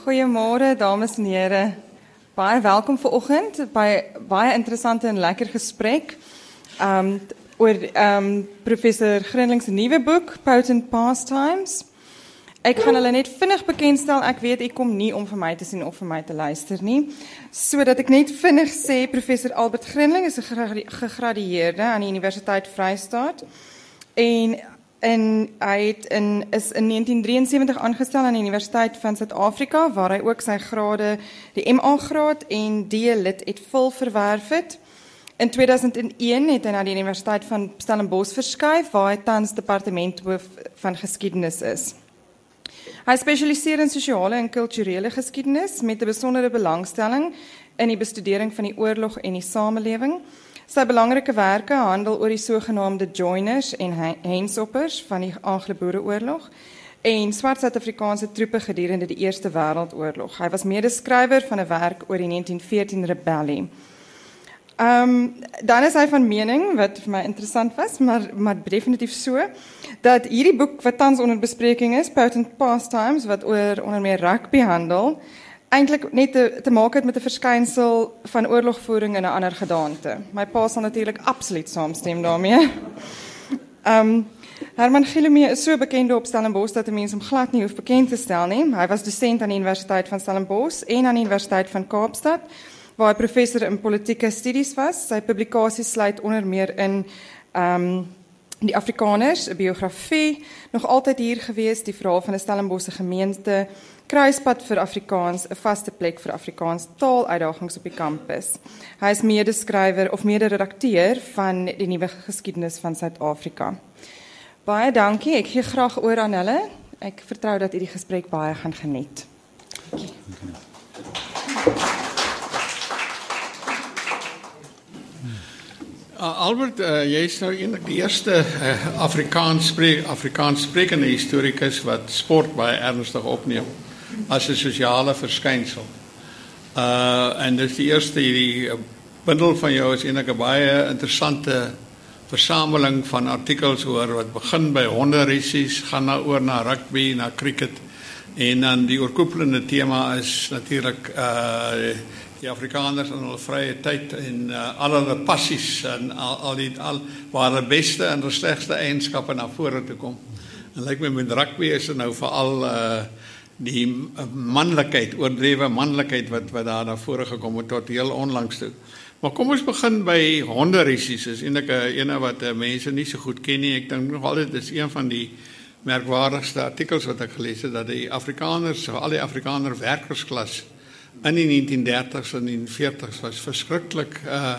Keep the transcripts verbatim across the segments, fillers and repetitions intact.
Goeiemôre dames en here. Baie welkom vanoggend by baie interessante en lekker gesprek. Um oor um professor Grinling se nuwe boek Potent Pastimes. Ek gaan hulle net vinnig bekendstel. Ek weet ek kom nie om vir my te sien of vir my te luister nie. Sodat ek net vinnig sê professor Albert Grinling is 'n gegradueerde aan die Universiteit Vrystaat en En hy het in, is in negentien drieënsewentig aangestel aan die Universiteit van Suid-Afrika, waar hy ook sy grade, die M A-graad en D-lid het vol verwerf het. In tweeduisend een het hy na die Universiteit van Stellenbosch verskuif, waar hy tans departementhoof van geskiedenis is. Hy spesialiseer in sosiale en kulturele geskiedenis, met 'n besondere belangstelling in die bestudering van die oorlog en die samelewing. Sy belangrike werke handel oor die sogenaamde joiners en hensoppers van die Anglo-Boereoorlog en swart Suid-Afrikaanse troepe gedurende die Eerste Wêreldoorlog. Hy was medeskrywer van 'n werk oor die negentien veertien rebellie. Um, dan is hy van mening, wat vir my interessant was, maar, maar definitief so, dat hierdie boek wat tans onder bespreking is, Potent Pastimes, wat oor onder meer rugby handel, eintlik net te, te maak het met 'n verskynsel van oorlogvoering in 'n ander gedaante. My pa sal natuurlik absoluut saamstem daarmee. Um, Herman Gilomee is so bekend op Stellenbosch dat 'n mens hom glad nie hoef bekend te stel nie. Hy was dosent aan die Universiteit van Stellenbosch en aan die Universiteit van Kaapstad, waar hy professor in politieke studies was. Sy publikasies sluit onder meer in um, die Afrikaners, 'n biografie, nog altyd hier gewees, die verhaal van 'n Stellenbosse gemeente, Kruispad vir Afrikaans, 'n vaste plek vir Afrikaans taaluitdagings op die kampus. Hy is medeskrywer of mede-redakteur van die nuwe geskiedenis van Suid-Afrika. Baie dankie, ek gee graag oor aan hulle. Ek vertrou dat u die gesprek baie gaan geniet. Dankie. Uh, Albert, uh, jy is nou eintlik die eerste uh, Afrikaans spreek, Afrikaans sprekende historikus wat sport baie ernstig opneem as 'n sosiale verskynsel. Uh, en dis die eerste hierdie bundel van jou is eintlik 'n baie interessante versameling van artikels oor wat begin by honderrissies, gaan nou oor na rugby, na cricket en dan die oorkoepelende tema is natuurlik uh, die Afrikaners in hulle vrye tyd en uh, al hulle passies en al, al die al waar hulle beste en hulle slegste eienskappe na vore toe kom. En lyk my met rugby is dit nou veral uh, die manlikheid, oordrewe manlikheid wat wat daar na vore gekom het tot heel onlangs toe. Maar kom ons begin by honderrissies. Is eintlik 'n ene wat uh, mense nie so goed ken nie. Ek dink nog altyd dis een van die merkwaardigste artikels wat ek gelees het, dat die Afrikaners, al die Afrikaner werkersklas in die negentien dertigs en negentien veertigs was verskriklik uh,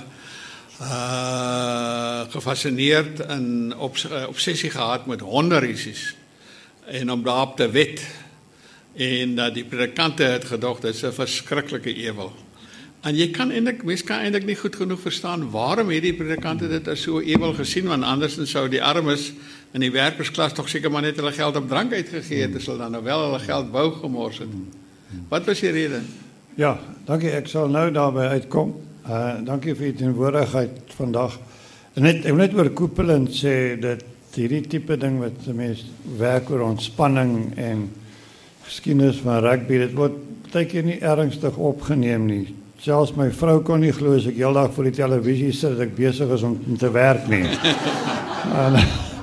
uh, gefascineerd en obs obsessie gehad met honderrissies en om daarop te wet. En dat die predikante het gedog dit is 'n verskriklike ewel. En jy kan eintlik, mens kan eintlik nie goed genoeg verstaan waarom het die predikante dit as so ewel gesien, want anders sou die armes in die werkersklas tog seker maar net hulle geld op drank uitgegee het, as hulle dan nou wel hulle geld wou gemors het. Wat was die rede? Ja, dankie, ek sal nou daarby uitkom. Uh, dankie vir die teenwoordigheid vandag. Net, ek wil net oorkoepelend sê dat hierdie tipe ding wat mense werk oor ontspanning en geskiedenis van rugby, dit word baie keer nie ernstig opgeneem nie. Selfs my vrou kon nie glo as ek heeldag voor die televisie sit dat ek besig is om te werk nie. en,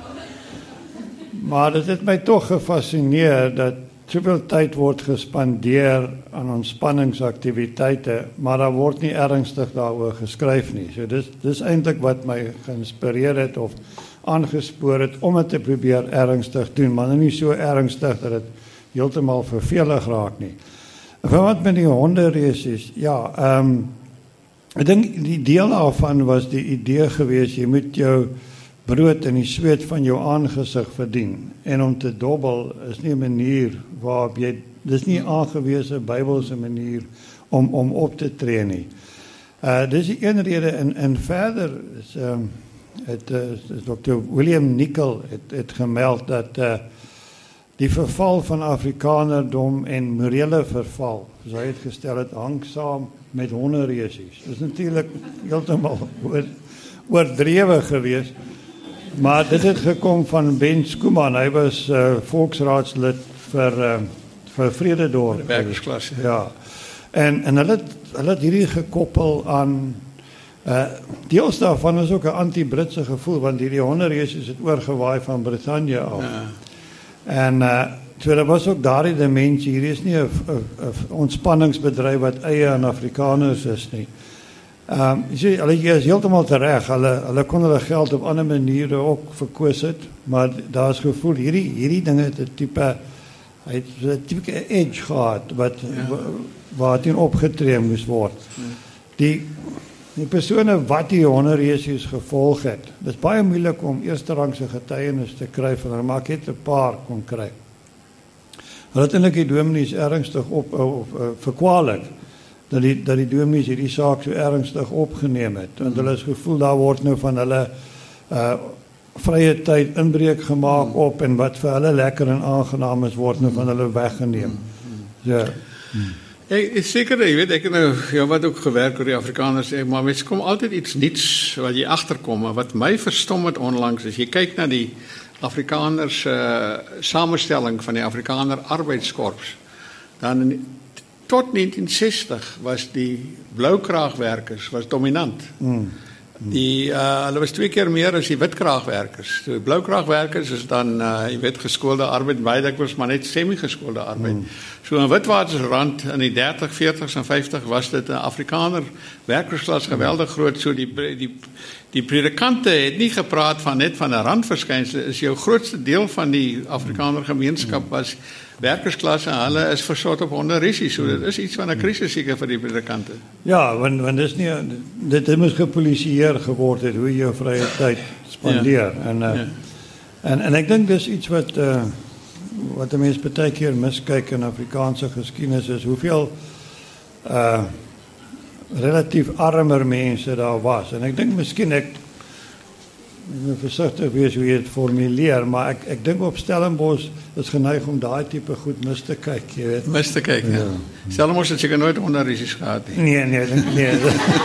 maar dit het my toch gefascineer dat soveel tyd word gespandeer aan ontspanningsaktiwiteite, maar daar word nie ernstig daaroor geskryf nie. So dis dis eintlik wat my geïnspireer het of aangespoor het om dit te probeer ernstig doen, maar nie so ernstig dat dit heeltemal vervelig raak nie. Van wat met die honderrissies, ja, ehm um, ek dink die deel daarvan was die idee gewees, jy moet jou brood in die sweet van jou aangesig verdien. En om te dobbel is nie 'n manier waarop jy, dis nie aangewese Bybelse manier om om op te tree nie. Uh dis die een rede en en verder is ehm um, het uh, dokter William Nicol het het gemeld dat uh die verval van Afrikanerdom en morele verval, soos hy het gestel het, hang saam met honderrissies. Dit is natuurlik heeltemal oor, oordrewe geweest. Maar dit het gekom van Ben Schoeman. Hy was uh, volksraadslid vir uh, vir Vrededorp. Die werkersklas, ja. Ja. En en hulle het, hulle het hierdie gekoppel aan uh deels daarvan is ook 'n anti-Britse gevoel want hierdie honderreisies het oorgewaai van Brittanje af. Ja. En uh so daar was ook daardie dimensie, hier is nie 'n ontspanningsbedryf wat eie aan Afrikaners is nie. Ehm um, jy sê hulle is heeltemal tereg. Hulle hulle kon hulle geld op ander maniere ook verkoos het, maar daar's gevoel hierdie hierdie dinge het 'n tipe hy het 'n tipe edge gehad wat ja. waar teen opgetree moes word. Ja. Die die persone wat die honderreisies gevolg het. Dit is baie moeilik om eerste rangse getuienis te kry van hulle, maar ek het 'n paar kon kry. Hulle het eintlik die dominees ernstig op of uh, verkwalik dat die dat die dominees hierdie saak so ernstig opgeneem het. Want hulle is gevoel daar word nou van hulle uh vrye tyd inbreuk gemaak op en wat vir hulle lekker en aangenaam is word nou van hulle weggeneem. So Ek is seker, jy weet, ek het nou ja, wat ook gewerk oor die Afrikaners, maar mens kom altyd iets niets wat jy agterkom. Wat my verstom het onlangs, as jy kyk na die Afrikaners uh, samenstelling van die Afrikaner Arbeidskorps, dan tot negentien sestig was die bloukraagwerkers was dominant. Mm. Die uh, hulle was twee keer meer as die witkraagwerkers. So die bloukraagwerkers is dan uh, jy weet geskoolde arbeid, baie dikwels maar net semi-geskoolde arbeid. Mm. So in Witwatersrand in die dertig, veertigs en vyftig was dit 'n Afrikaner werkersklas geweldig groot. So die die die predikante het nie gepraat van net van 'n randverskynsel, is jou grootste deel van die Afrikaner gemeenskap was werkersklasse en hulle is versot op honderreisies. So dit is iets van 'n krisis seker vir die predikante. ja, want want dis nie dit het moes gepolisieer geword het hoe jy jou vrye tyd spandeer ja. en uh, ja. en en ek dink dis iets wat uh, wat die mense baie keer miskyk in Afrikaanse geskiedenis is hoeveel uh relatief armer mense daar was en ek dink miskien ek ek moet versigtig wees hoe jy dit formuleer, maar ek ek dink op Stellenbosch is geneig om daai tipe goed mis te kyk, jy weet. Mis te kyk, ja. ja. Stellenbosch het seker nooit honderreisies gehad nie. Nee, nee, nee.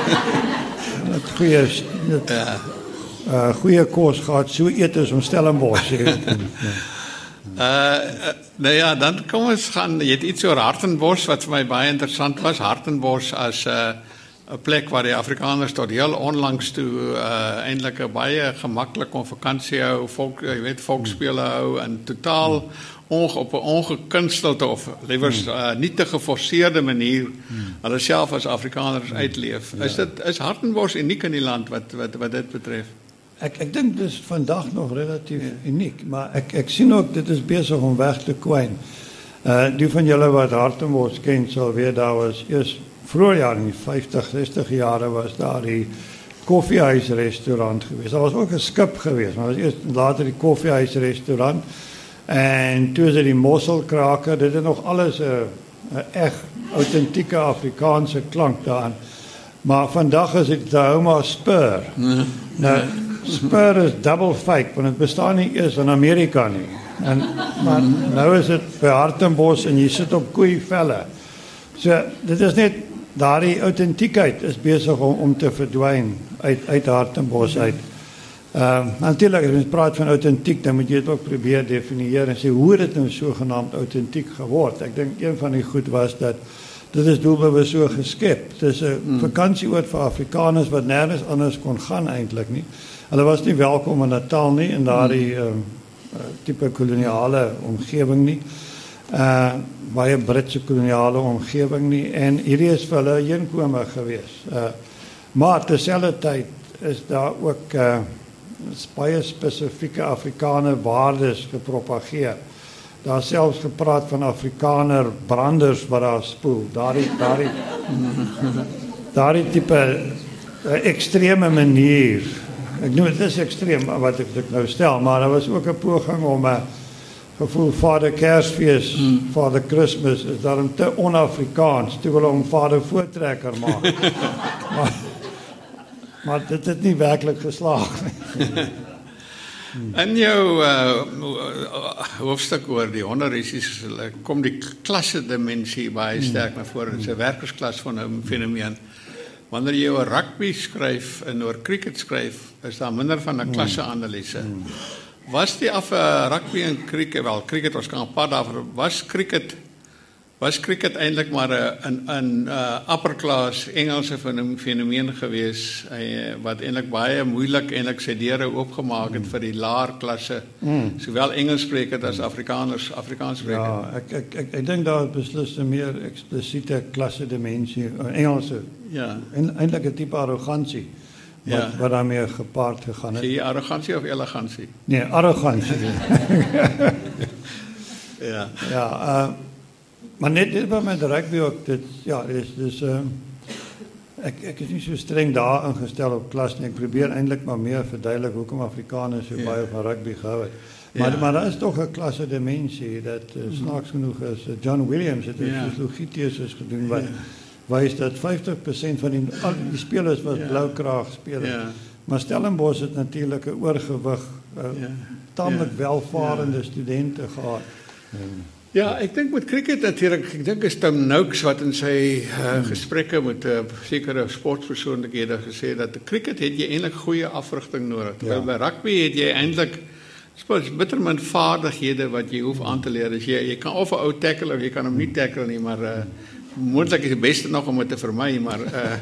Dat goeie dat ja. uh goeie kos gehad, so eet is om Stellenbosch, jy weet. Uh, uh nou ja, dan kom ons gaan, jy het iets oor Hartenbos wat vir my baie interessant was. Hartenbos as 'n uh, 'n plek waar die Afrikaners tot heel onlangs toe uh, eintlik 'n baie gemaklik kon vakansie hou, volk, jy weet, volksspele hou en totaal onge, op 'n ongekunstelde of liewer uh, nie te geforseerde manier hulle self as Afrikaners uitleef. Is dit is Hartenbos uniek in die land wat wat wat dit betref? Ek ek dink dis vandag nog relatief ja. uniek, maar ek ek sien ook dit is besig om weg te kwyn. Uh die van julle wat Hartenbos ken sal weet daar was eers vroeër jare in die vyftig, sestig jare was daar die koffiehuisrestaurant geweest. Daar was ook 'n skip geweest, maar was eers later die koffiehuisrestaurant en toe is dit die mosselkraker. Dit het nog alles 'n 'n reg autentieke Afrikaanse klank daarin. Maar vandag is dit die Houma Spur. Nee. Nou Spur is double fake, want het bestaan nie eers in Amerika nie. En maar nou is dit by Hartenbos en jy sit op koeivelle. So dit is net daardie autentiekheid is besig om om te verdwyn uit uit Hartenbos uit. Ehm uh, natuurlik as jy praat van autentiek, dan moet jy dit ook probeer definieer en sê hoe dit nou sogenaamd autentiek geword. Ek dink een van die goed was dat dit is doelbewus so geskep. Dit is 'n mm. vakansieoord vir Afrikaners wat nêrens anders kon gaan eintlik nie. Hulle was nie welkom in Natal nie in daardie mm. uh, tipe koloniale omgewing nie. Uh baie Britse koloniale omgewing nie en hierdie is vir hulle heenkome gewees. Uh maar terselfdertyd is daar ook uh baie spesifieke Afrikaner waardes gepropageer. Daar selfs gepraat van Afrikaner branders wat daar spoel. Daardie daardie daardie tipe uh, ekstreme manier. Ek noem dit is ekstreem wat ek, ek nou stel, maar daar was ook 'n poging om 'n uh, gevoel Vader Kersfees, hmm. Vader Christmas is daarom te on-Afrikaans, toe wil hom Vader Voortrekker maak. maar, maar dit het nie werklik geslaag nie. In jou uh, hoofstuk oor die honderreisies kom die klasse dimensie baie sterk na vore. Dit is 'n werkersklas van 'n fenomeen. Wanneer jy oor rugby skryf en oor cricket skryf, is daar minder van 'n klasse-analise. Was die af uh, rugby en cricket, wel cricket was kan 'n paar daarvoor, was cricket was cricket eintlik maar 'n 'n uh, upper class Engelse fenomeen gewees uh, wat eintlik baie moeilik eintlik sy deure oopgemaak het mm. vir die laer klasse, mm. sowel Engelssprekend as Afrikaners, Afrikaanssprekend. Ja, ek ek ek, ek dink daar beslis 'n meer eksplisiete klasse dimensie, Engelse. Ja. En eintlik 'n tipe arrogansie. Wat, ja. wat daarmee gepaard gegaan het. Sê jy arrogansie of elegantie? Nee, arrogantie. ja. Ja, uh, maar net dit wat met rugby ook, dit, ja, dis, dis, uh, ek, ek is nie so streng daar ingestel op klas nie, ek probeer eintlik maar meer verduidelik hoekom Afrikaners so ja. baie van rugby gehou het. Maar, ja. maar daar is toch een klasse dimensie, dat uh, snaaks genoeg is, uh, John Williams het 'n ja. sociologiethesis gedoen, wat, ja. wys dat vyftig persent van die, al die spelers was ja. blaukraag spelers. Ja. Maar Stellenbosch het natuurlik 'n oorgewig, uh, ja. tamelik ja. welvarende ja. studente gehad. Ja. Ja, ek dink met cricket natuurlik, ek dink is Tim Noakes wat in sy uh, gesprekke met uh, sekere sportpersoonlikhede gesê dat cricket het jy eintlik goeie afrigting nodig. Terwyl ja. by rugby het jy eintlik spesifiek bitter min vaardighede wat jy hoef aan te leer. Dus jy jy kan of 'n ou tackle of jy kan hom nie tackle nie, maar uh, moontlik is die beste nog om dit te vermy, maar uh,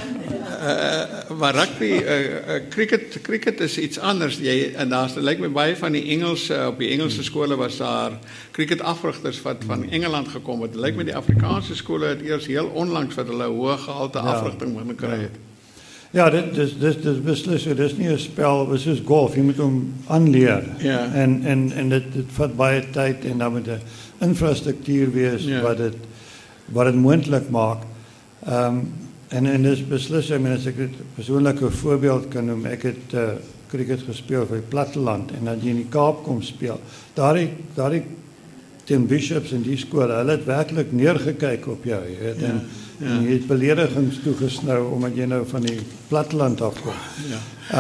uh, maar rugby, uh, uh, cricket, cricket is iets anders. Jy, en daar's, dit lyk my baie van die Engels, uh, op die Engelse skole was daar cricketafrigters wat van Engeland gekom het. Dit lyk my die Afrikaanse skole het eers heel onlangs wat hulle hoë gehalte ja. afrigting moet kry het. Ja, dit dis dis dis beslis, dit is nie 'n spel, dit is soos golf, jy moet hom aanleer. Ja. En en en dit dit vat baie tyd en dan moet 'n infrastruktuur wees ja. wat dit wat dit moontlik maak. Ehm um, en en dis beslis, ek meen as ek 'n persoonlike voorbeeld kan noem, ek het uh, cricket gespeel vir die platteland en dan jy in die Kaap kom speel. Daardie daardie Tim Bishops en die skole, hulle het werklik neergekyk op jou, jy weet. Ja. En, Ja. En jy het beledigings toegesnou omdat jy nou van die platteland afkom. Ja.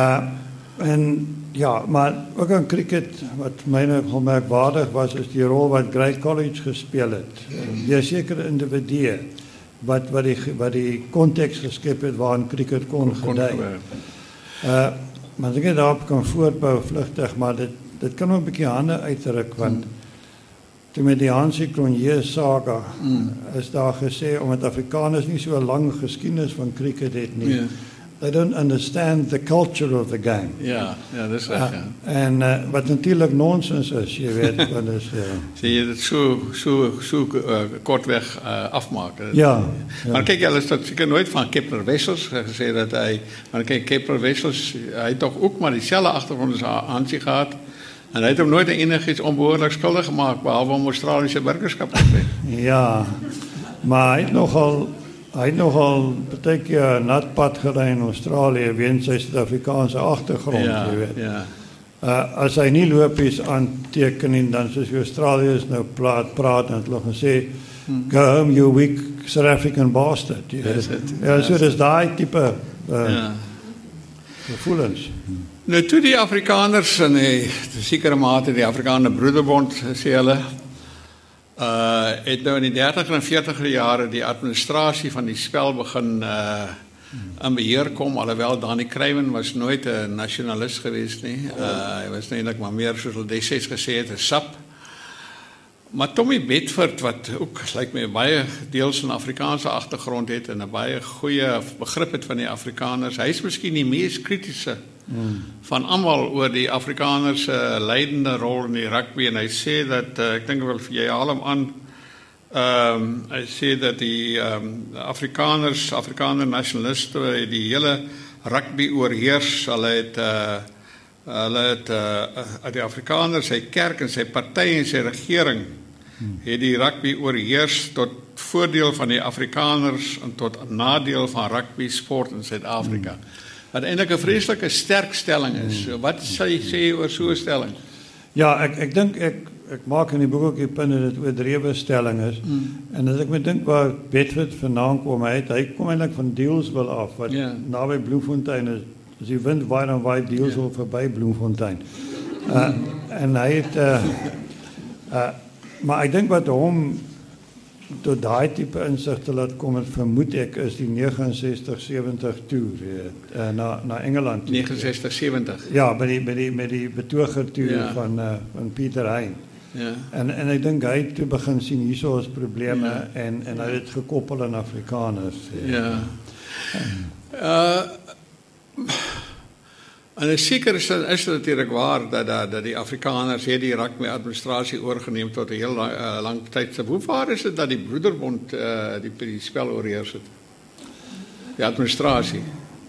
Uh, en ja, maar ook aan cricket wat my nou merkwaardig was, is die rol wat Grey College gespeel het. Die sekere individue wat wat die wat die konteks geskep het waarin cricket kon gedei. Uh, maar as ek daarop kan voortbou vlugtig, maar dit dit kan ook 'n bietjie hande uitruk want hmm. Toe met die Hansie Cronje saga mm. is daar gesê, omdat Afrikaners nie so 'n lang geskiedenis van cricket het nie. Yeah. They don't understand the culture of the game. Ja, ja, dis reg, ja. En uh, wat natuurlik nonsens is, jy weet, wat is ja. Sê jy dit so so so uh, kortweg uh, afmaak. Ja, ja. Maar kyk, hulle het seker nooit van Kepler Wessels gesê dat hy, maar kyk, Kepler Wessels, hy het tog ook maar dieselfde agtergrond as Hansie gehad. En hy het hom nooit enigiets onbehoorlik skuldig gemaak, behalwe om Australiese burgerskap te kry. Ja, maar hy het nogal, hy het nogal baie keer nat pad gery in Australië weens sy Suid-Afrikaanse agtergrond, ja, jy weet. Ja. Uh, as hy nie lopies aanteken en dan soos die Australiërs nou praat, praat en het hulle gesê, hmm. go home you weak South African bastard. Jy weet. Ja, so dis daai tipe uh, ja. gevoelens. Nou toe die Afrikaners in die sekere mate die Afrikaner Broederbond sê hulle uh, het nou in die dertiger en veertiger jare die administrasie van die spel begin uh, in beheer kom, alhoewel Danny Kruiven was nooit 'n nasionalis geweest nie. Uh, hy was eintlik maar meer soos hulle destyds gesê het 'n sap. Maar Tommy Bedford wat ook lyk my baie deels 'n Afrikaanse agtergrond het en 'n baie goeie begrip het van die Afrikaners, hy is miskien die mees kritiese Hmm. van almal oor die Afrikaners se uh, leidende rol in die rugby en hy sê dat uh, ek dink wel vir jy haal hom aan ehm um, hy sê dat die ehm um, Afrikaners Afrikaner nasionaliste die hele rugby oorheers. Hulle het uh, hulle het uh, die Afrikaners, sy kerk en sy party en sy regering hmm. het die rugby oorheers tot voordeel van die Afrikaners en tot nadeel van rugby sport in Suid-Afrika. Hmm. Wat eintlik 'n vreeslike sterk stelling is. Wat sê jy sê oor so 'n stelling? Ja, ek ek dink ek ek maak in die boek ook die punt dat dit 'n oordrewe stelling is. Mm. En as ek my dink waar Bedford vandaan kom, hy het, hy kom eintlik van Deelsville af wat yeah. naby Bloemfontein is. As die wind waai dan waai Deelsville yeah. verby Bloemfontein. Uh, en hy het uh, uh, maar ek dink wat hom tot daai tipe insig te laat kom, het vermoed ek is die negenensestig sewentig toer uh, na na Engeland. negenensestig sewentig. Ja, by die by die met die betoger toer ja. van uh, van Pieter Hein. Ja. En en ek dink hy het toe begin sien hierso is probleme ja. en en hy het dit gekoppel aan Afrikaners. Ja. Uh en is seker is, is dit natuurlik waar dat dat dat die Afrikaners het die rugby administrasie oorgeneem tot 'n heel lang, uh, lang tyd. Hoe waar is dit dat die Broederbond uh, die die spel oorheers het? Die administrasie.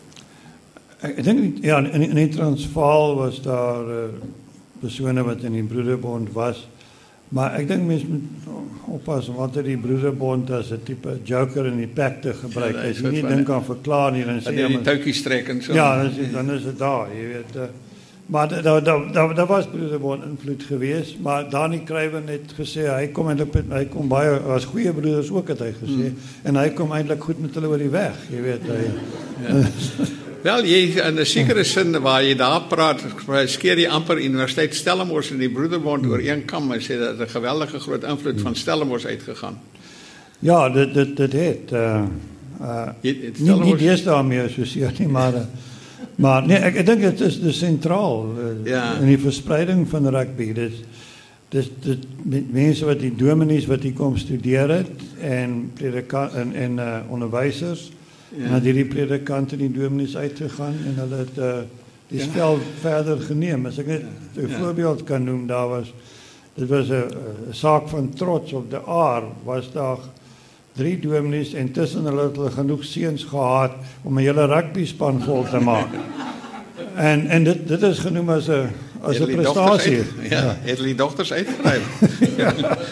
Ek dink ja in in die Transvaal was daar uh, persone wat in die Broederbond was. Maar ek dink mense moet oppas want dat die Broederbond as 'n tipe joker in die pack te gebruik. Ja, as jy nie dink kan verklaar nie dan sê jy die toukies trek en so. Ja, dan is, dan is dit daar, jy weet. Uh, maar daar daar daar daar was Broederbond invloed geweest, maar Dani Kruiven het gesê hy kom eintlik hy kom baie as goeie broeders ook het hy gesê hmm. en hy kom eintlik goed met hulle oor die weg, jy weet hy. Ja. Wel, jy in 'n sekere sin waar jy daar praat, skeer jy amper Universiteit Stellenbosch en die Broederbond oor een kam en sê dat 'n geweldige groot invloed van Stellenbosch uitgegaan. Ja, dit dit dit het uh uh nie nie eers daarmee assosieer nie, maar uh, maar nee, ek ek dink dit is die sentraal uh, ja. in die verspreiding van rugby. Dit dis dit mense wat die dominees wat hier kom studeer het en predikant en en uh, onderwysers. Ja. En dat die predikant en die dominees uitgegaan en hulle het uh, die spel ja. verder geneem. As ek net 'n ja. voorbeeld kan noem, daar was dit was 'n saak van trots op de Aar, was daar drie dominees en tussen hulle het hulle genoeg seuns gehad om 'n hele rugby span vol te maak. en en dit dit is genoem as 'n as 'n prestasie. Uit, ja, ja. Het hulle dogters uitgeskryf. ja.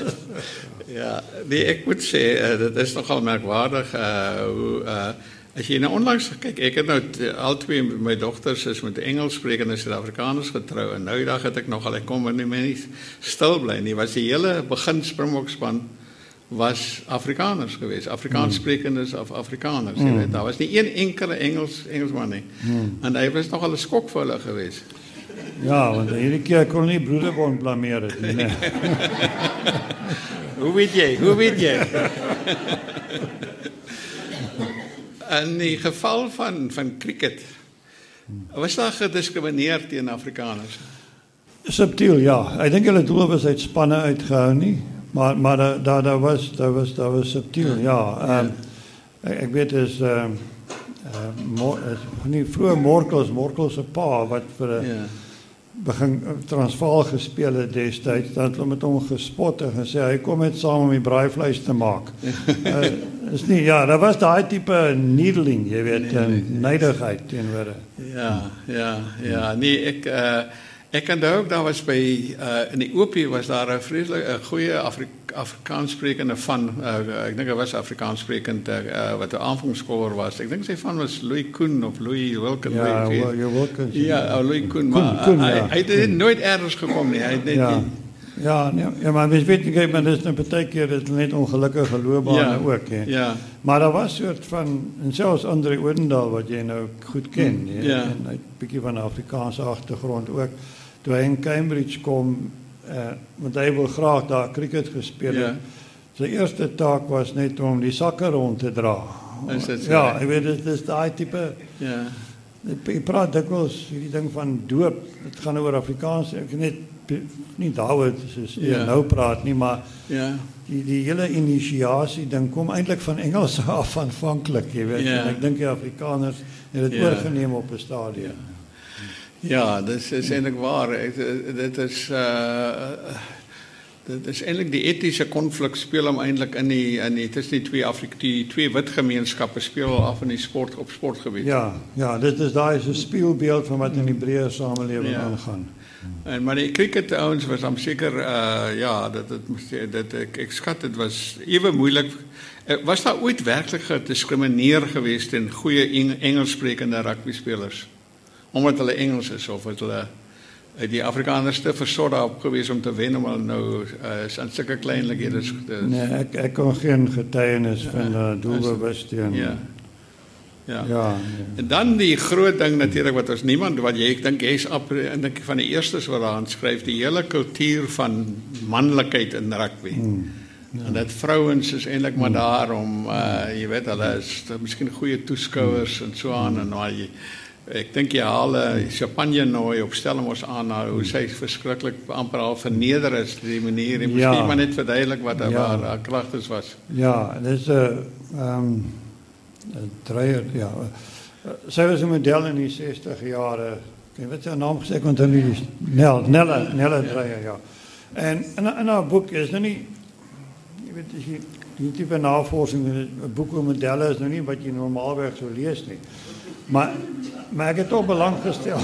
Ja, nee, ek moet sê, uh, dit is nogal merkwaardig, uh, hoe, uh, as jy nou onlangs, kyk, ek het nou, al twee my dogters is met Engels sprekende Suid-Afrikaners getrou, en nou die dag het ek nogal, ek kom er nie meer nie stil bly nie, was die hele begin Springbokspan, was Afrikaners geweest, Afrikaans sprekendes of Afrikaners, mm. jy weet, daar was nie een enkele Engels, Engelsman nie, mm. en hy was nogal 'n skok vir hulle geweest. Ja, want hierdie keer kon nie Broederbond blameer het nie, nee. Hoe weet jy? Hoe weet jy? In die geval van van cricket, was daar gediskrimineer teen Afrikaners? Subtiel, ja. Ek dink hulle doel was uit spanne uitgehou nie, maar maar daar daar da was daar was daar was subtiel, ja. Um, ek, ek weet is ehm uh, uh, nie vroeër Morkels, Morkels se pa wat vir 'n ja. begin Transvaal gespeel het destyds, dan het hulle met hom gespot en gesê hy kom net saam om die braaivleis te maak. uh, is nie ja, daar was daai tipe needling, jy weet, nee, nee, neidigheid teenoor. Ja, ja, ja, nee, ek uh, ek kan ook daar was by uh, in die O P was daar 'n vreeslike 'n goeie Afri Afrikaans sprekende van uh, ek dink hy was Afrikaans sprekend uh, wat 'n aanvangskoller was. Ek dink sy van was Louis Koen of Louis Wilken. Ja, Louis Wilken. Ja, Louis Koen, maar Koen, hy, ja. hy het nooit ergens gekom nie. Hy het net ja. Ja, nee, ja, maar mens weet nie, maar dit is nou baie keer dit net ongelukkige loopbane ja, ook, hè. Ja. Maar daar was soort van en selfs Andre Odendaal wat jy nou goed ken, hè. Ja. En hy het 'n bietjie van 'n Afrikaanse agtergrond ook. Toe hy in Cambridge kom, uh, want hy wil graag daar cricket gespeel het. Ja. Sy eerste taak was net om die sakke rond te dra. Is dit so? Ja, ek weet dit is daai tipe. Ja. Ek praat dikwels hierdie ding van doop. Dit gaan oor Afrikaans. Ek net nie daaroor soos jy ja. nou praat nie, maar ja. die die hele inisiasie ding kom eintlik van Engels af aanvanklik, jy weet. Ja. En ek dink die Afrikaners het dit ja. oorgeneem op 'n stadium. Ja, ja dit is eintlik waar. Ek, dit is uh dit is eintlik die etiese konflik speel hom eintlik in die in die tussen die twee Afrika die twee wit gemeenskappe speel af in die sport op sportgebied. Ja, ja, dit is daai is 'n spieelbeeld van wat in die breë samelewing ja. aangaan. En maar die cricket ouens was dan seker uh ja, dat dit dit ek, ek skat dit was ewe moeilik. Was daar ooit werklik gediskrimineer geweest teen goeie Engelssprekende rugby spelers omdat hulle Engels is of het hulle die Afrikaners te versorg daarop geweest om te wen om hulle nou uh, aan sulke kleinlikhede is. Nee, ek ek kon geen getuienis ja, van uh, doelbewus teen. Ja. Ja. Ja, ja. En dan die groot ding natuurlik wat ons niemand wat jy ek dink jy's en dink van die eerstes wat daar skryf die hele kultuur van manlikheid in rugby. Hmm. Ja. En dat vrouens is eintlik maar daar om uh, jy weet hulle is miskien goeie toeskouers en so aan en maar jy Ek dink jy haal 'n champagne nooi op Stellenbosch aan na hoe sy verskriklik amper al verneder is die manier en Ja. miskien maar net verduidelik wat haar Ja. haar kragtes was. Ja, en dis 'n ehm 'n dreier, ja. Uh, Sy was 'n model in die sestig jare. Ek weet sy naam gesê kon dan nie Nel, Nelle, Nelle Dreyer, ja. En in in haar boek is nou nie jy weet as jy die tipe navorsing in 'n boek oor modelle is nou nie wat jy normaalweg sou lees nie. Maar maar ek het ook belang gestel.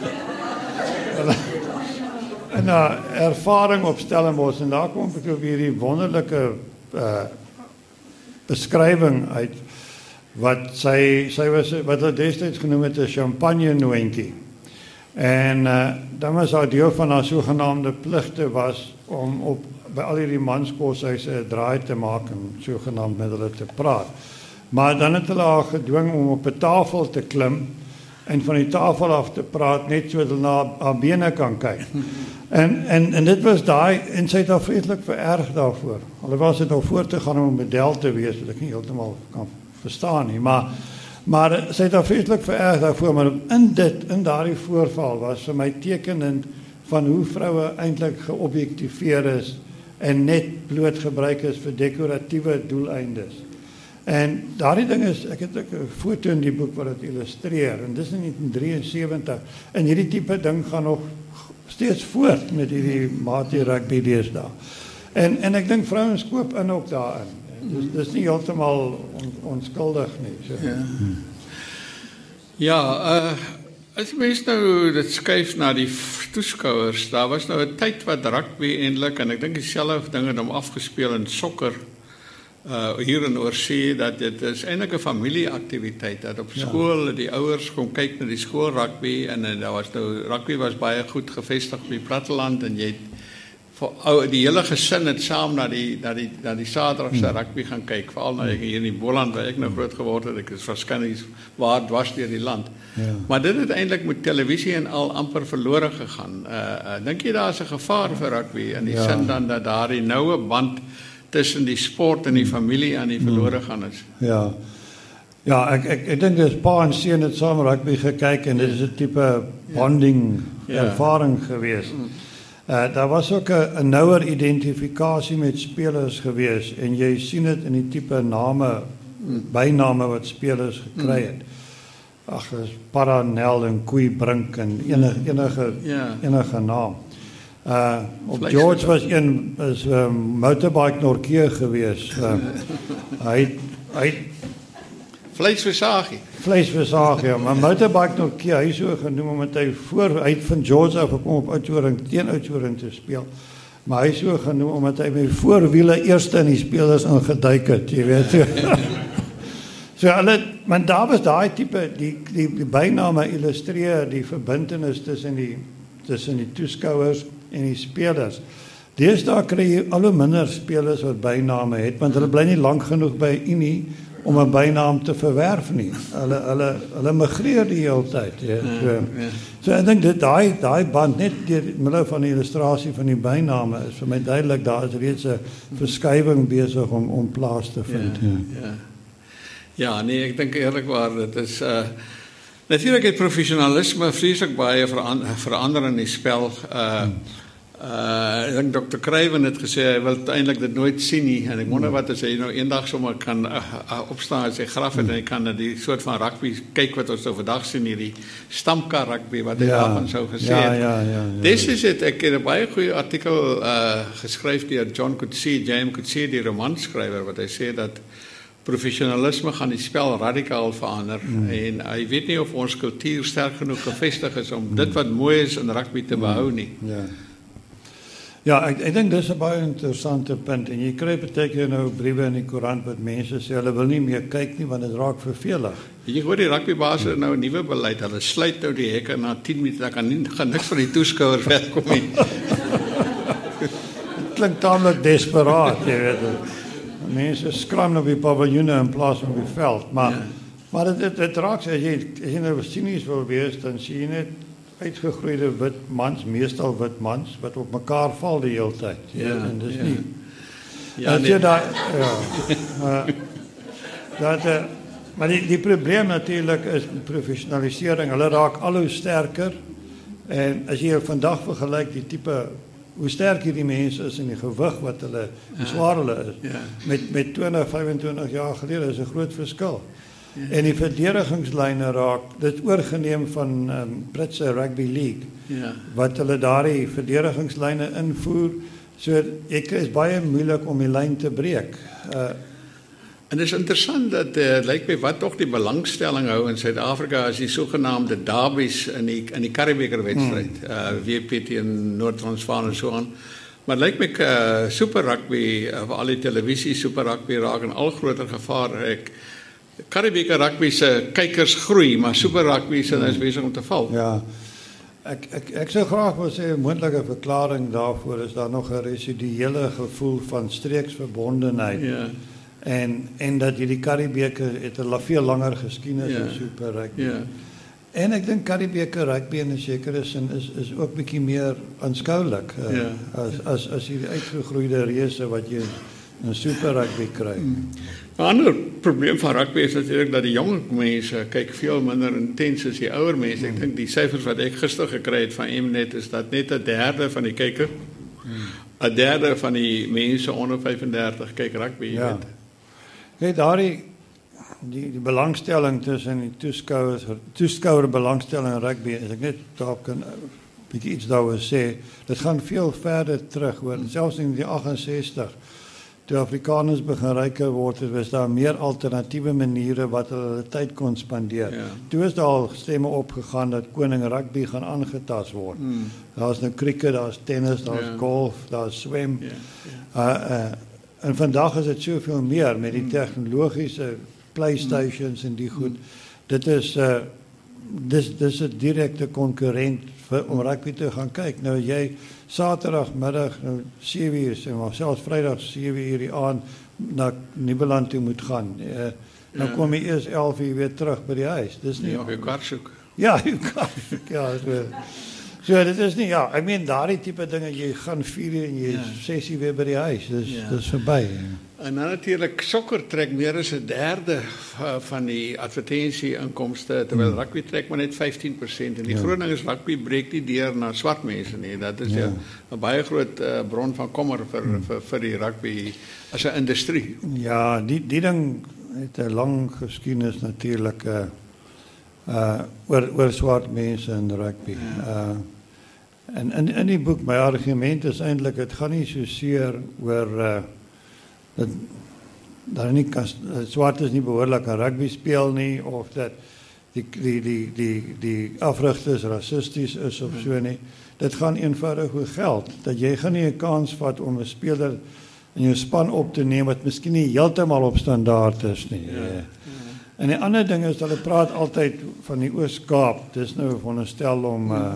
En 'n ervaring op Stellenbosch en daar kom ek op hierdie wonderlike uh beskrywing uit wat sy sy was wat hulle destyds genoem het 'n champagne nooitjie. En uh, dan was haar deel van haar sogenaamde pligte was om op by al hierdie manskoshuise 'n draai te maak en sogenaamd met hulle te praat. Maar dan het hulle haar gedwing om op 'n tafel te klim en van die tafel af te praat net sodat hulle na haar bene kan kyk. En en en dit was daai en sy het haar vreeslik vererg daarvoor. Alhoewel sy het al voor te gaan om 'n model te wees wat ek nie heeltemal kan verstaan nie, maar maar sy het haar vreeslik vererg daarvoor, maar in dit in daardie voorval was vir my tekenend van hoe vroue eintlik geobjektiveer is en net bloot gebruik is vir dekoratiewe doeleindes. En daardie ding is, ek het ook 'n foto in die boek wat dit illustreer en dis in negentien drieënsewentig en hierdie tipe ding gaan nog steeds voort met hierdie mate rugby deesdae. En en ek dink vrouens koop in ook daarin. Dis dis nie heeltemal on, onskuldig nie. So. Ja. Ja, uh as mens nou dit skuif na die toeskouers, daar was nou 'n tyd wat rugby eintlik en ek dink dieselfde ding het hom afgespeel in sokker uh hier in oorsee dat dit is eintlik 'n familieaktiwiteit dat op skool ja. Die ouers kom kyk na die skool rugby en, en daar was nou rugby was baie goed gevestig op die platteland en jy het vir ou die hele gesin het saam na die na die na die Saterdagse hmm. rugby gaan kyk veral nou hier in die Boland waar ek nou groot geword het ek is waarskynlik waar dwars deur die land. Ja. Maar dit het eintlik met televisie en al amper verlore gegaan. Uh, uh dink jy daar is 'n gevaar vir rugby in die ja. sin dan dat daar die noue band tussen die sport en die familie aan die verlore gaan is? Ja. Ja, ek ek ek dink dis pa en seun het saam rugby gekyk en dit is 'n tipe bonding ja. ervaring geweest. Mm. Uh, daar was ook 'n nouer identifikasie met spelers geweest en jy sien dit in die tipe name, mm. byname wat spelers gekry het. Ag, is Paranel en Koeibrink en enige enige yeah. enige naam. Uh op George was een is 'n um, motorbike Norke geweest. Uh, hy hy Vleisversagie. Vleisversagie, ja, maar motorbike Norke hy so genoem omdat hy voor hy van George af gekom op Oudtshoorn teen Oudtshoorn te speel. Maar hy so genoem omdat hy met voorwiele eerste in die spelers ingeduik het, jy weet. So hulle, maar daar was daai tipe die die, die byname illustreer die verbintenis tussen die tussen die toeskouers en die spelers. Deesdae kry jy al hoe minder spelers wat byname het want hulle bly nie lank genoeg by Unie om 'n bynaam te verwerf nie. Hulle hulle hulle migreer die hele tyd, ja. So, ja. so ek dink dit daai daai band net deur middel van die illustrasie van die byname is vir my duidelik daar is reeds 'n verskywing besig om om plaas te vind. Ja, ja. ja. ja nee, ek dink eerlikwaar dit is uh natuurlik het professionalisme vreeslik baie verander, verander in die spel. Uh hmm. Uh, ek dink dokter Kruiven het gesê hy wil eintlik dit nooit sien nie en ek wonder wat as hy nou eendag sommer kan uh, uh, opstaan en sy graf het en hy kan na die soort van rugby kyk wat ons nou vandag sien hierdie stampkar rugby wat hy ja, daarvan sou gesê ja, het. Ja, ja, ja, Dis ja. is dit ek het 'n baie goeie artikel uh, geskryf deur John Coetzee, James Coetzee die romanskrywer wat hy sê dat professionalisme gaan die spel radikaal verander mm. en hy weet nie of ons kultuur sterk genoeg gevestig is om mm. dit wat mooi is in rugby te behou nie. Ja. Ja, ek ek dink dis 'n baie interessante punt en jy kry baie keer nou briewe in die koerant wat mense sê hulle wil nie meer kyk nie want dit raak vervelig. Jy hoor die rugbybaas het nou 'n nuwe beleid. Hulle sluit nou die hekke na tien minute, dan kan nie gaan niks van die toeskouers wegkom nie. Dit klink tamelik desperaat, jy weet. Mense skram op die paviljoene in plaas van op die veld, maar ja. maar dit dit, dit raak as jy as jy nou sinies wil wees, dan sien jy net uitgegroeide wit mans, meestal wit mans wat op mekaar val die hele tyd. Ja, en dis ja. nie. Ja, nee. Jy daai ja. uh, dat uh, Maar die, die probleem natuurlijk is professionalisering. Hulle raak al hoe sterker. En as jy vandag vergelyk die tipe hoe sterk hierdie mense is en die gewig wat hulle, hoe swaar hulle is, Ja. met, met twintig, vyfentwintig jaar gelede is 'n groot verskil. En die verdedigingslyne raak, dit oorgeneem van um, Britse Rugby League, Ja. wat hulle daardie verdedigingslyne invoer, so ek is baie moeilik om die lyn te breek. Uh, En het is interessant dat uh, lijkt mij wat toch die belangstelling hou in Suid-Afrika as die sogenaamde derbies in die in die Karibekerwedstryd, hmm. uh, W P T in Noord-Transvaal en so aan. Maar lijkt my uh, Super Rugby, uh, al die televisie Super Rugby raak in al groter gevaar. Ek Karibeker rugby se kykers groei, maar Super Rugby se is besig om te val. Ja. Ek ek ek sou graag wil sê 'n moontlike verklaring daarvoor is daar nog 'n residuele gevoel van streeksverbondenheid. Ja. En en dat hierdie Karibeker het 'n veel langer geskiedenis Ja. as Super Rugby. Ja. En ek dink Karibeker rugby in 'n sekere sin is is ook bietjie meer aanskoulik uh, Ja. as as as hierdie uitgegroeide reuse wat jy in Super Rugby kry. Mm. 'n Ander probleem van rugby is natuurlik dat die jong mense kyk veel minder intens as die ouer mense. Ek dink die syfers wat ek gister gekry het van Mnet is dat net 'n derde van die kykers, 'n derde van die mense onder vyfendertig kyk rugby. Ja. Net daardie die die belangstelling tussen die toeskouers, toeskouer belangstelling in rugby, as ek net daarop kan 'n bietjie iets daaroor sê, dit gaan veel verder terug hoor. Selfs in die agt en sestig toe Afrikaners begin ryker word, het was daar meer alternatiewe maniere wat hulle hulle tyd kon spandeer. Ja. Toe is daar al stemme opgegaan dat koning rugby gaan aangetast word. Mm. Daar's nou cricket, daar's tennis, daar's Ja. golf, daar's swem. Ja. Uh, uh, en vandag is dit soveel meer met die tegnologiese PlayStations en die goed. Dit is uh, dis dis 'n direkte konkurrent vir om rugby te gaan kyk. Nou jy Saterdagmiddag nou sewe uur, sê maar selfs Vrydag sewe uur die aand na Nieuweland toe moet gaan. Uh, dan Ja. kom jy eers elf uur weer terug by die huis. Dis nie Ja, op jou kar soek. Ja, jy kan. Ja, so. So dit is nie ja, ek meen daardie tipe dinge jy gaan vier uur en jy Ja. ses uur weer by die huis. Dis Ja. dis verby. En dan natuurlijk, sokker trek meer as 'n derde van die advertensie-inkomste, terwyl rugby trek maar net vyftien persent. En die Ja. groot ding is rugby breek nie deur na swart mense nie. Dat is Ja. ja. 'n baie groot uh, bron van kommer vir vir vir die rugby as 'n industrie. Ja, die die ding het 'n lang geskiedenis natuurlik uh uh oor oor swart mense in rugby. Ja. Uh en in in die boek my argument is eintlik dit gaan nie so seer oor uh dat daar nie kan swart is nie behoorlik aan rugby speel nie of dat die die die die die afrigters rassisties is of so nie. Dit gaan eenvoudig oor geld. Dat jy gaan nie 'n kans vat om 'n speler in jou span op te neem wat miskien nie heeltemal op standaard is nie. Ja. Ja. En die ander ding is hulle praat altyd van die Oos-Kaap. Dis nou veronderstel om 'n uh,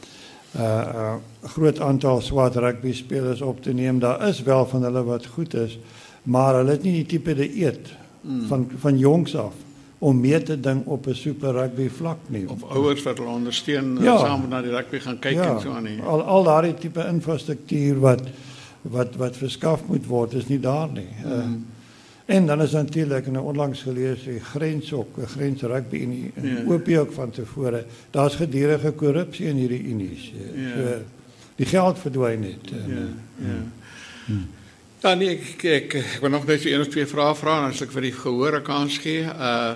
uh, uh, groot aantal swart rugby spelers op te neem. Daar is wel van hulle wat goed is, maar hulle het nie die tipe dieet van van jongs af om mee te ding op 'n super rugby vlak nie. Of ouers wat hulle ondersteun Ja. ja. saam na die rugby gaan kyk Ja, en so aan nie. al al daardie tipe infrastruktuur wat wat wat verskaf moet word is nie daar nie. Mm. Uh, en dan is natuurlik nou onlangs gelees die grens ook, 'n grens rugby unie en Ja. O P ook van tevore. Daar's gedurende korrupsie in hierdie unies. Uh, Ja. So die geld verdwyn net. Uh, Ja, ja. Hmm. Ja, nee, ek, ek, ek wil nog net so een of twee vrae vra en as ek vir die gehoor 'n kans gee. Uh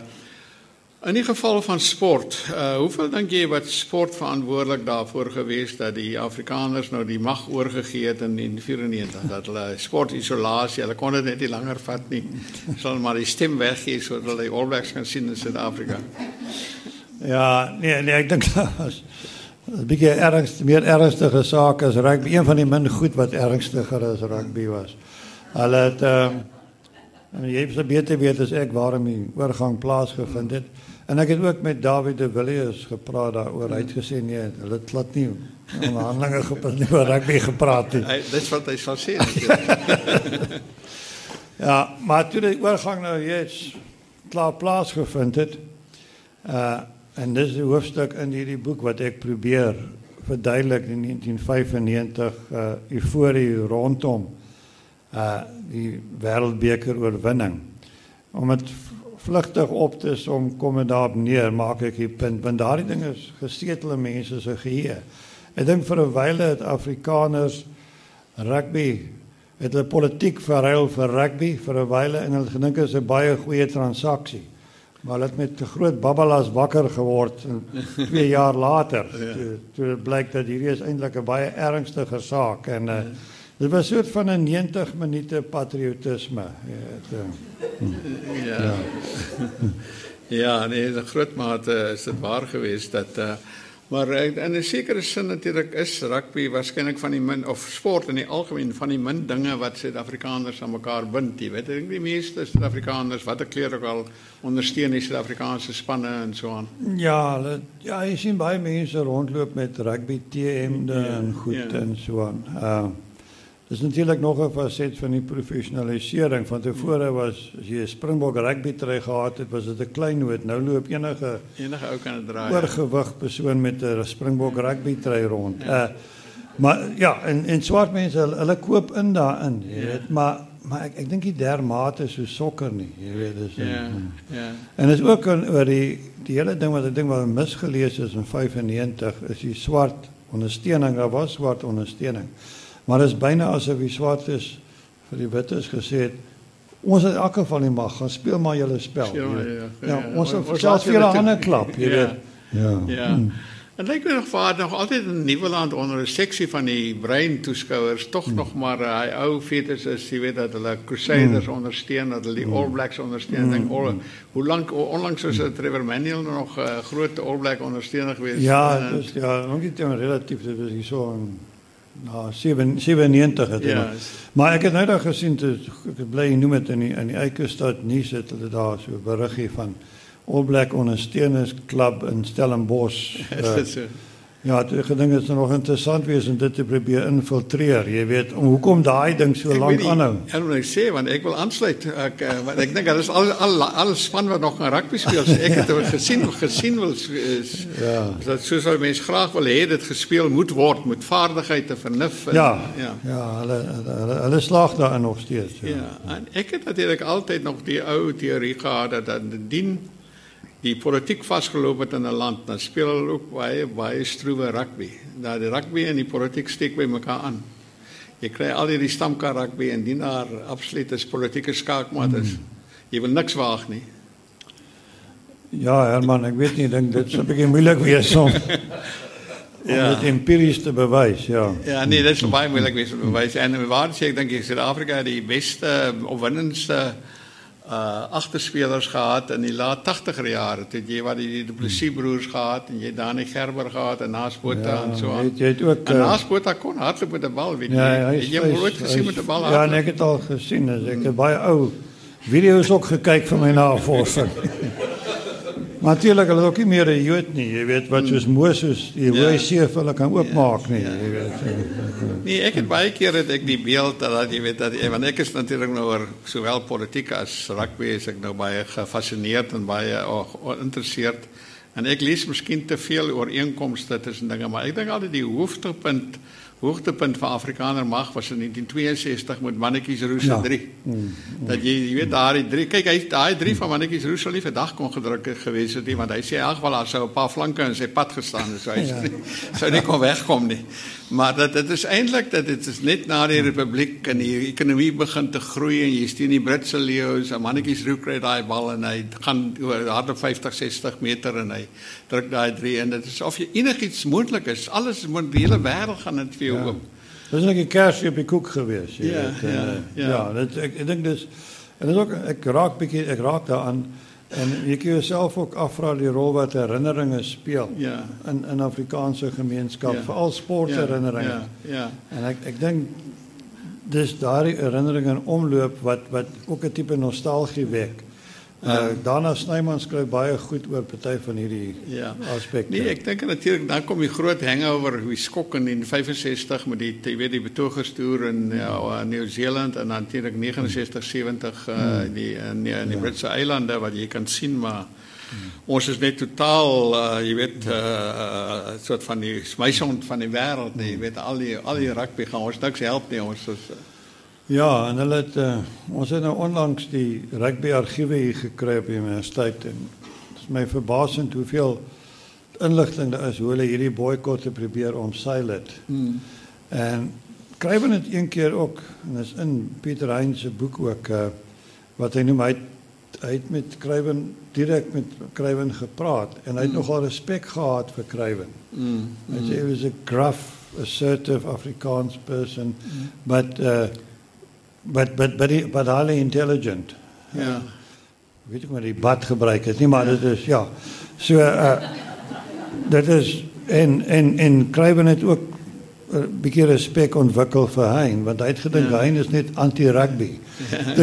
in die geval van sport, uh hoeveel dink jy wat sport verantwoordelik daarvoor gewees dat die Afrikaners nou die mag oorgegee het in negentien vyrennegentig dat hulle sportisolasie, hulle kon dit net nie langer vat nie. Sal maar die stem weggee sodat hulle die All Blacks kan sien in Suid-Afrika. Ja, nee, nee, ek dink dat is 'n bietjie ernstig, meer ernstige saak as rugby. Een van die min goed wat ernstiger as rugby was. Hulle het ehm um, jy het beter weet as ek waarom die oorgang plaasgevind het. En ek het ook met David de Villiers gepraat daaroor. Hy het gesê nee, hulle het glad nie onderhandelinge gepas nie oor rugby gepraat nie. Hy dis wat hy sal sê natuurlik. Ja, maar toe die oorgang nou juist klaar plaasgevind het, uh en dis die hoofstuk in hierdie boek wat ek probeer verduidelik in negentien vyfennegentig uh euforie rondom uh die wêreldbeker oorwinning. Om dit vlugtig op te som kom dit daarop neer, maak ek die punt, want daardie ding is gesetel in mense se geheue. Ek dink vir 'n wyle het Afrikaners rugby, het hulle politiek verruil vir rugby vir 'n wyle en hulle gedink is 'n baie goeie transaksie. Maar hulle het met 'n groot babbelas wakker geword twee jaar later. Ja. Toe, toe blyk dat hierdie is eintlik 'n baie ernstige saak en uh, dit was 'n soort van 'n negentig minute patriotisme. Ja. Ja. Ja. Ja, nee, in 'n groot mate is dit waar geweest dat uh, maar in 'n sekere sin natuurlik is rugby waarskynlik van die min of sport in die algemeen van die min dinge wat Suid-Afrikaners aan mekaar bind. Jy weet, ek dink die meeste Suid-Afrikaners wat 'n kleur ook al ondersteun die Suid-Afrikaanse spanne en so aan. Ja, hulle, ja, jy sien baie mense rondloop met rugby T-hemde ja, en goed ja. en so aan. Uh, Dit is natuurlijk nog een facet van die professionalisering. Van tevore was, as jy 'n Springbok rugby trui gehad het, was dit 'n klein noot. Nou loop enige enige ou kan dit draai. Oorgewig persoon met 'n Springbok rugby trui rond. Ja. Uh, maar ja, en en swart mense, hulle, hulle koop in daarin, jy ja. weet, maar maar ek ek dink nie dermate so sokker nie, jy weet, dis ja, en, ja. En is ook oor die die hele ding wat ek dink wat misgelees is in vyfennegentig is die swart ondersteuning, daar was swart ondersteuning. Maar dit is byna asof die swart is vir die wites gesê het, ons het in elk geval nie mag, gaan speel maar julle spel. Ja, ja, ja, ja, ja, ons het selfs vir 'n ander klap, jy ja, weet. Ja. Ja. Hmm. En lyk my nog vaar nog altyd in Nieuweland onder 'n seksie van die brein toeskouers tog hmm. nog maar hy uh, ou fetus is, jy weet dat hulle Crusaders hmm. ondersteun, dat hulle die All Blacks ondersteun. Hmm. Dink all, hoe lank onlangs was hmm. Trevor Manuel nog 'n uh, groot All Black ondersteuner geweest. Ja, dis ja, nog nie relatief, dit was hier so 'n nou, sevenennegentig het ja, maar. maar ek het nou daar gesien, toe, ek bly noem het in die, in die Eikestad nuus het hulle daar so beriggie van All Black ondersteunersklub in Stellenbosch. Uh, so. Ja, ek gedink dit is nog interessant wees om dit te probeer infiltreer, jy weet, om hoekom daai ding so lank aanhou. Ek wil net sê, want ek wil aansluit, ek, want ek dink dat is al, al, al span wat nog aan rugby speel, so ek het het gesien, gesien wil, is, ja. dat soos wat mense graag wil hê, dit gespeel moet word, met vaardigheid en vernuf. En, ja, ja, ja hulle, hulle, hulle slaag daarin nog steeds. Ja. Ja, en ek het natuurlijk altyd nog die ou theorie gehad, dat dat dien die politiek vastgeloop het in 'n land, dan speel hulle ook baie, baie stroewe rugby. Dat die rugby en die politiek steek by mekaar aan. Jy kry al hierdie stamkar rugby en die daar absoluut is politieke skaakmat is. Hmm. Jy wil niks waag nie. Ja, Herman, ek weet nie, dink dit is 'n bietjie moeilik wees om, ja. om dit empiries te bewys, ja. Ja, nee, dit is baie moeilik wees om te bewys. En waar sê ek dink ek Suid-Afrika die beste opwindendste uh agterspelers gehad in die laat tachtiger jare. Toe jy wat die, die Du Plessis broers gehad en jy Dani Gerber gehad en Naas Botha ja, en so aan. Jy het ook en Naas Botha kon hardloop met 'n bal, weet jy. Ja, jy jy het nooit gesien met 'n bal hardloop. Ja, en ek het al gesien, dus ek het baie ou video's ook gekyk van my navorsing. Maar natuurlijk, hulle is ook nie meer 'n Jood nie, jy weet, wat soos Moses, die rooi see vir hulle kan oopmaak nie, jy weet. Nee, ek het baie keer het ek die beeld, dat jy weet, dat, want ek is natuurlijk nou oor, sowel politiek as rugby, is ek nou baie gefascineerd en baie oh, geïnteresseerd, en ek lees miskien te veel ooreenkomste tussen dinge, maar ek dink altyd die hoogtepunt, hoogtepunt van Afrikaner mag was in negentien tweeënsestig met Mannetjies Roos se drie. Ja. Mm, mm, dat jy, jy weet, daai drie, kyk, hy daai drie van Mannetjies Roos sal nie vandag kon gedruk gewees het nie, want hy sê in elk geval daar sou 'n paar flanke in sy pad gestaan het, so hy ja. nie, sou nie kon wegkom nie. Maar dat dit is eintlik dat dit is net na die Republiek en die ekonomie begin te groei en jy steun die Britse leeu's en Mannetjies Roos kry daai bal en hy gaan oor hardop vyftig, sestig meter en hy druk daai drie en dit is of jy enigiets moontlik is, alles moet die hele wêreld gaan dit vir jou ja. oop. Dit is net 'n kersie op die koek gewees, jy ja, weet. Ja, uh, ja. ja, dit ek ek dink dis en dit is ook ek raak bietjie ek raak daaraan en jy kan jouself ook afvra die rol wat herinneringe speel ja. in in Afrikaanse gemeenskap, ja. veral sportherinneringe. Ja, ja, ja. En ek ek dink dis daardie herinneringe in omloop wat wat ook 'n tipe nostalgie wek. Uh, Dana Snyman skryf baie goed oor party van hierdie ja. aspekte. Nee, ek dink natuurlik dan kom die groot hangover, die skok in vyfensestig met die jy weet die betogerstoer in ja, Nieu-Seeland en natuurlik negenensestig, sewentig uh, hmm. die in die, in die ja. Britse eilande wat jy kan sien, maar hmm. ons is net totaal uh, jy weet 'n uh, soort van die smeisond van die wêreld, jy weet al die al die rugby gaan ons niks help nie, ons is uh, Ja, en hulle het uh, ons het nou onlangs die rugby argiewe hier gekry op die universiteit en dit is my verbasend hoeveel inligting daar is hoe hulle hierdie boikotte probeer omseil het. Hmm. En Craven het een keer ook, en dat is in Pieter Hein se boek ook, uh, wat hy noem, hy het, hy het met Craven, direct met Craven gepraat, en hy het mm. nogal respect gehad vir Craven. Mm. Hy sê, he was a gruff, assertive Afrikaans person, mm. but, uh, but, but, but, he, but highly intelligent. Ja. Yeah. Weet ek maar die bad gebruik het nie, maar dit is, ja, so, uh, dit is, en, en, en Craven het ook een beetje respect ontwikkel vir Hein, want hy het gedink, ja. Hein is net anti-rugby. Ja.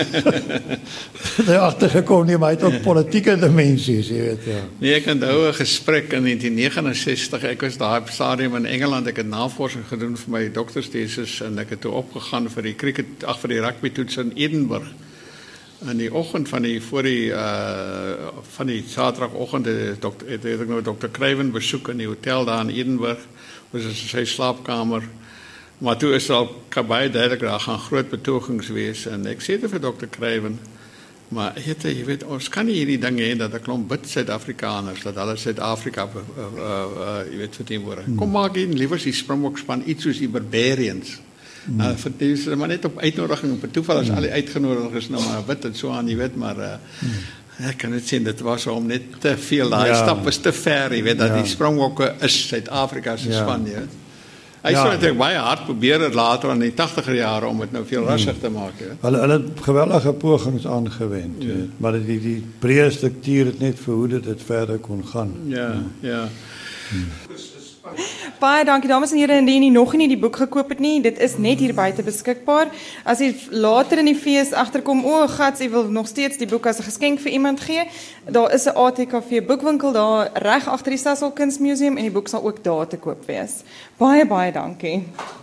Hy het achtergekom nie, maar hy het ook politieke dimensies, jy weet, ja. Nee, ek onthou 'n gesprek in negentien negenensestig, ek was daar op stadium in Engeland, ek het navorsing gedoen vir my dokterstesis, en ek het toe opgegaan vir die cricket, ag vir die rugby toets in Edinburgh. In die oggend van die voor die uh van die Saterdagoggend het dokter het ek nou dokter Craven besoek in die hotel daar in Edinburgh, was in sy slaapkamer. Maar toe is al baie duidelik daar gaan groot betogings wees en ek sê dit vir dokter Craven, maar het, jy weet ons kan nie hierdie ding hê dat 'n klomp wit Suid-Afrikaners dat hulle Suid-Afrika uh, uh, uh, jy weet verteenwoordig. Hmm. Kom maak hier liewer die Springbokspan iets soos die Barbarians. Hmm. Uh, vir dis maar net op uitnodiging per toeval as hmm. al die uitgenodigd is nou maar wit en so aan, jy weet, maar uh, hmm. ek kan net sien dit was om net te veel, daai ja. stap is te ver, jy weet dat ja. die Springbokke is Suid-Afrika se ja. span, jy weet. Hy ja. sou natuurlijk baie hard probeer het later in die tachtiger jare om het nou veel rassiger te maak, jy weet. Hulle hulle het geweldige pogings aangewend, ja. maar die die breë struktuur het net verhoed dat dit verder kon gaan. Ja, ja. ja. Hmm. Baie dankie dames en here, indien jy nog nie die boek gekoop het nie, dit is net hier buite beskikbaar. As jy later in die fees agterkom, o, gats, jy wil nog steeds die boek as 'n geskenk vir iemand gee, daar is 'n A T K V boekwinkel daar reg agter die Sasol Kunsmuseum en die boek sal ook daar te koop wees. Baie baie dankie.